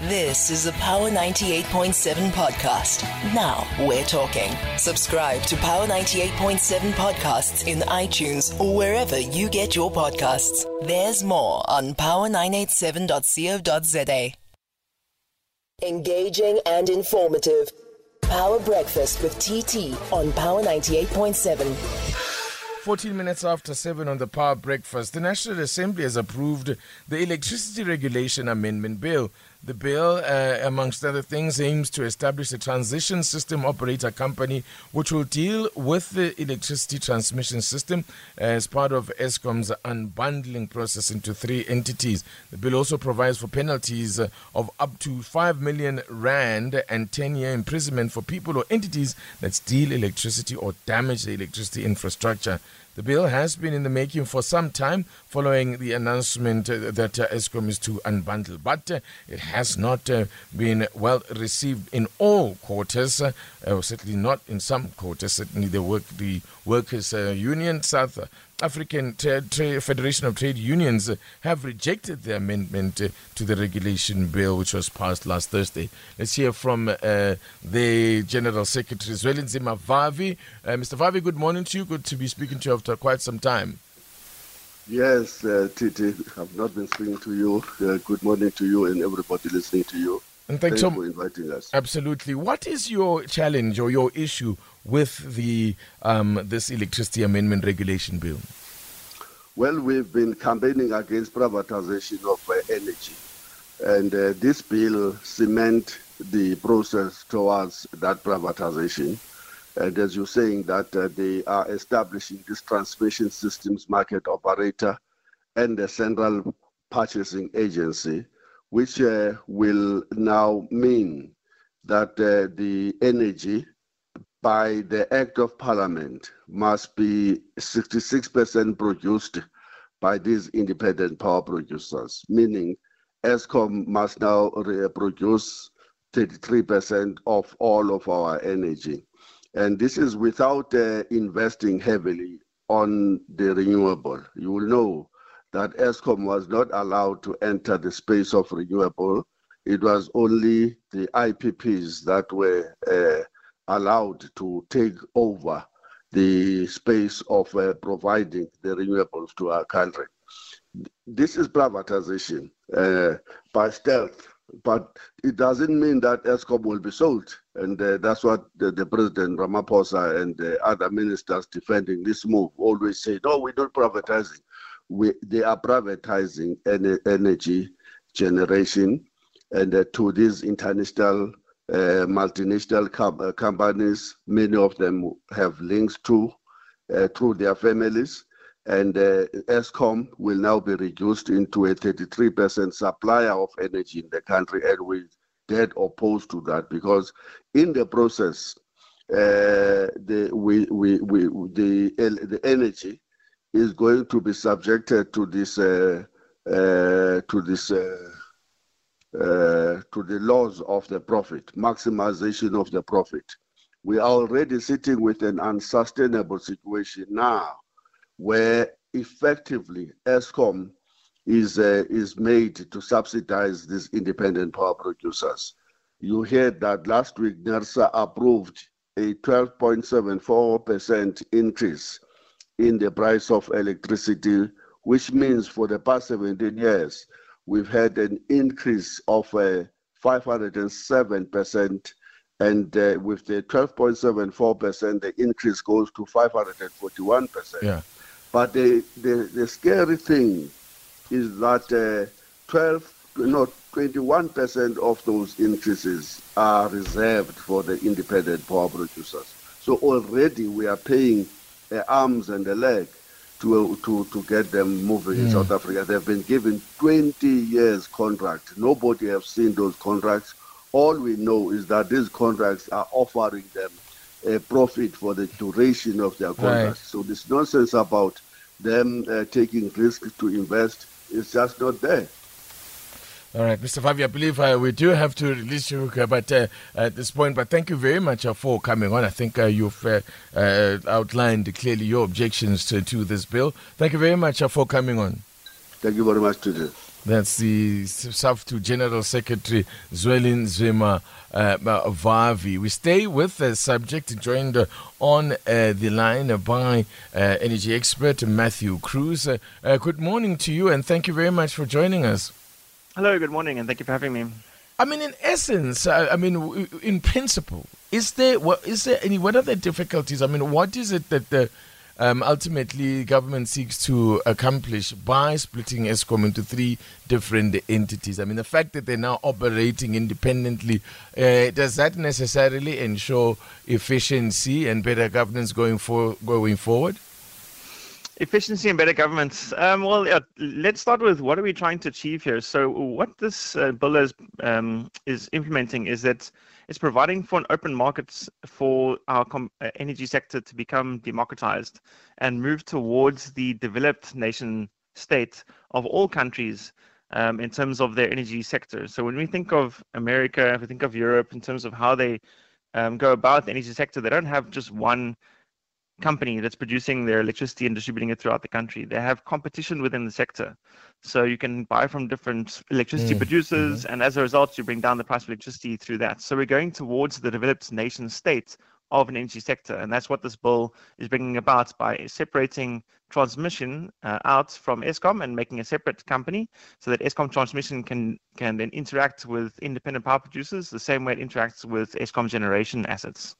This is a Power 98.7 podcast. Now we're talking. Subscribe to Power 98.7 podcasts in iTunes or wherever you get your podcasts. There's more on power987.co.za. Engaging and informative. Power Breakfast with TT on Power 98.7. 14 minutes after 7 on the Power Breakfast, the National Assembly has approved the Electricity Regulation Amendment Bill. The bill, amongst other things, aims to establish a transition system operator company which will deal with the electricity transmission system as part of Eskom's unbundling process into 3 entities. The bill also provides for penalties of up to 5 million rand and 10-year imprisonment for people or entities that steal electricity or damage the electricity infrastructure. The bill has been in the making for some time following the announcement that Eskom is to unbundle, but it has not been well received in all quarters, certainly not in some quarters. Certainly the Workers' Union, South African Federation of Trade Unions have rejected the amendment to the regulation bill which was passed last Thursday. Let's hear from the General Secretary, Zwelinzima Vavi. Mr. Vavi, good morning to you. Good to be speaking to you after quite some time. Yes, Titi, I've not been speaking to you. Good morning to you and everybody listening to you. And thanks for inviting us. Absolutely. What is your challenge or your issue with the this electricity amendment regulation bill? Well, we've been campaigning against privatization of energy, and this bill cements the process towards that privatization. And as you're saying, that they are establishing this transmission systems market operator and the central purchasing agency, which will now mean that the energy by the Act of Parliament must be 66% produced by these independent power producers, meaning Eskom must now produce 33% of all of our energy. And this is without investing heavily on the renewable. You will know that Eskom was not allowed to enter the space of renewable. It was only the IPPs that were allowed to take over the space of providing the renewables to our country. This is privatization by stealth, but it doesn't mean that Eskom will be sold. And that's what the President Ramaphosa and the other ministers defending this move always say, no, we're not privatizing. They are privatizing energy generation and to these international multinational companies. Many of them have links through their families. And Eskom will now be reduced into a 33% supplier of energy in the country, and we're dead opposed to that because in the process, the energy is going to be subjected to this to the laws of the profit, maximization of the profit. We are already sitting with an unsustainable situation now, where effectively Eskom is made to subsidize these independent power producers. You heard that last week NERSA approved a 12.74% increase in the price of electricity, which means for the past 17 years, we've had an increase of 507%, and with the 12.74%, the increase goes to 541%. Yeah. But the scary thing is that 21% of those increases are reserved for the independent power producers. So already we are paying arms and a leg to get them moving in South Africa. They've been given 20 years contract. Nobody has seen those contracts. All we know is that these contracts are offering them a profit for the duration of their contract. Right. So this nonsense about them taking risks to invest is just not there. All right, Mr. Vavi, I believe we do have to release you but at this point. But thank you very much for coming on. I think you've outlined clearly your objections to this bill. Thank you very much for coming on. Thank you very much, Tudor. That's the SAFTU General Secretary Zweli Nzima Vavi. We stay with the subject, joined on the line by energy expert Matthew Cruz. Good morning to you, and thank you very much for joining us. Hello, good morning, and thank you for having me. I mean, in essence, in principle, what are the difficulties? I mean, what is it that the ultimately government seeks to accomplish by splitting Eskom into three different entities? I mean, the fact that they're now operating independently, does that necessarily ensure efficiency and better governance going forward? Efficiency and better governance. Let's start with what are we trying to achieve here. So what this bill is implementing is that it's providing for an open market for our energy sector to become democratized and move towards the developed nation state of all countries in terms of their energy sector. So when we think of America, if we think of Europe in terms of how they go about the energy sector, they don't have just one company that's producing their electricity and distributing it throughout the country. They have competition within the sector. So you can buy from different electricity producers, and as a result, you bring down the price of electricity through that. So we're going towards the developed nation state of an energy sector, and that's what this bill is bringing about by separating transmission out from Eskom and making a separate company so that Eskom Transmission can then interact with independent power producers the same way it interacts with Eskom generation assets.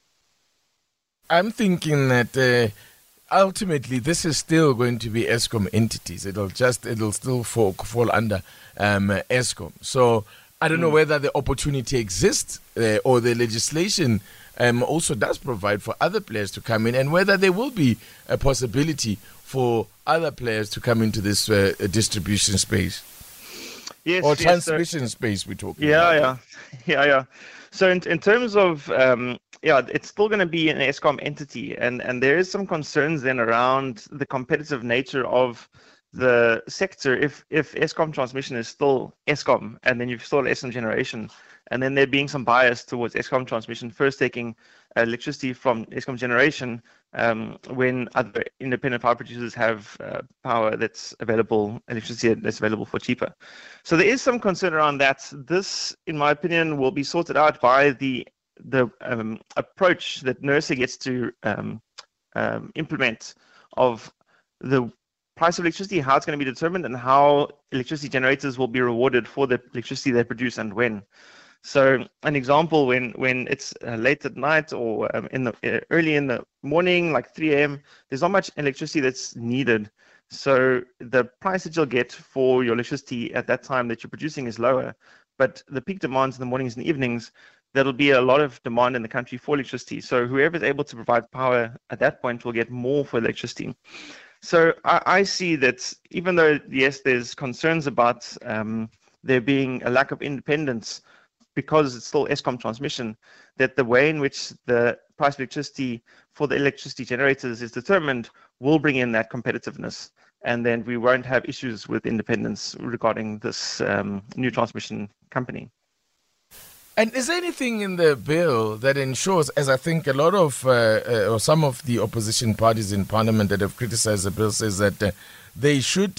I'm thinking that ultimately this is still going to be Eskom entities. It'll still fall under Eskom. So I don't know whether the opportunity exists or the legislation also does provide for other players to come in, and whether there will be a possibility for other players to come into this distribution space. Yes, or transmission space we're talking about. Yeah. So in terms of it's still going to be an Eskom entity, and there is some concerns then around the competitive nature of the sector if Eskom Transmission is still Eskom, and then you've still Eskom Generation, and then there being some bias towards Eskom Transmission first taking electricity from Eskom Generation when other independent power producers have power that's available, electricity that's available for cheaper. So there is some concern around that. This, in my opinion, will be sorted out by the approach that NERSA gets to implement of the price of electricity, how it's going to be determined, and how electricity generators will be rewarded for the electricity they produce and when. So an example, when it's late at night or early in the morning, like 3 a.m., there's not much electricity that's needed. So the price that you'll get for your electricity at that time that you're producing is lower. But the peak demands in the mornings and evenings, there'll be a lot of demand in the country for electricity. So whoever is able to provide power at that point will get more for electricity. So I see that even though, yes, there's concerns about there being a lack of independence because it's still Eskom Transmission, that the way in which the price of electricity for the electricity generators is determined will bring in that competitiveness. And then we won't have issues with independence regarding this new transmission company. And is there anything in the bill that ensures, as I think a lot of or some of the opposition parties in Parliament that have criticized the bill says that they should,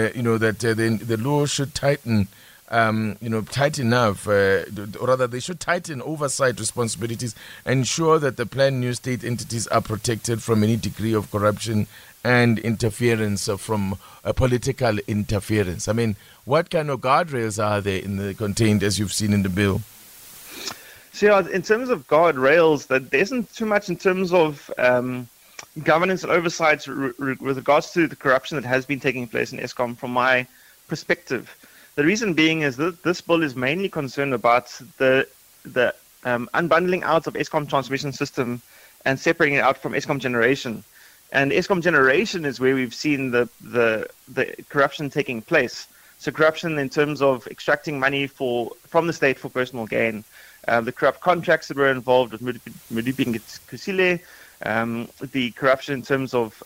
the law should tighten, tighten enough, or rather they should tighten oversight responsibilities, ensure that the planned new state entities are protected from any degree of corruption and interference from political interference. I mean, what kind of guardrails are there contained as you've seen in the bill? So in terms of guardrails, that there isn't too much in terms of governance and oversight with regards to the corruption that has been taking place in Eskom from my perspective. The reason being is that this bill is mainly concerned about the unbundling out of Eskom transmission system and separating it out from Eskom generation. And Eskom generation is where we've seen the corruption taking place. So corruption in terms of extracting money from the state for personal gain. The corrupt contracts that were involved with Mudiping Kusile, the corruption in terms of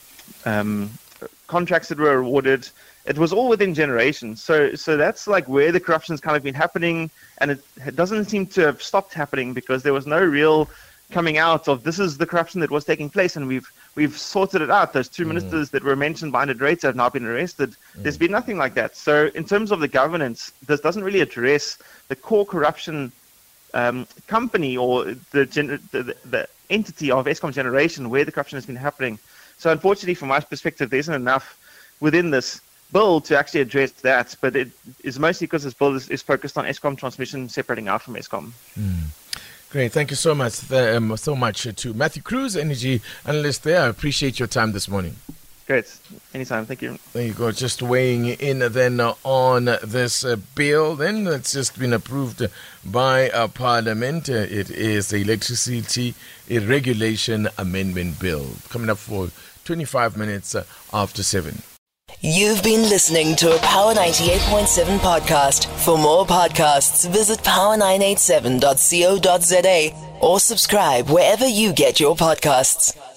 contracts that were awarded. It was all within generations. So that's like where the corruption's kind of been happening, and it doesn't seem to have stopped happening because there was no real coming out of this is the corruption that was taking place, and we've sorted it out. Those two ministers that were mentioned by Ndreyta have now been arrested. There's been nothing like that. So in terms of the governance, this doesn't really address the core corruption company or the entity of Eskom Generation where the corruption has been happening. So unfortunately, from my perspective, there isn't enough within this bill to actually address that, but it is mostly because this bill is focused on Eskom transmission separating out from Eskom. Great, thank you so much. To Matthew Cruz, energy analyst there. I appreciate your time this morning. Great, anytime. Thank you. There you go. Just weighing in then on this bill. Then that's just been approved by Parliament. It is the Electricity Regulation Amendment Bill. Coming up for 25 minutes after 7. You've been listening to a Power 98.7 podcast. For more podcasts, visit power987.co.za or subscribe wherever you get your podcasts.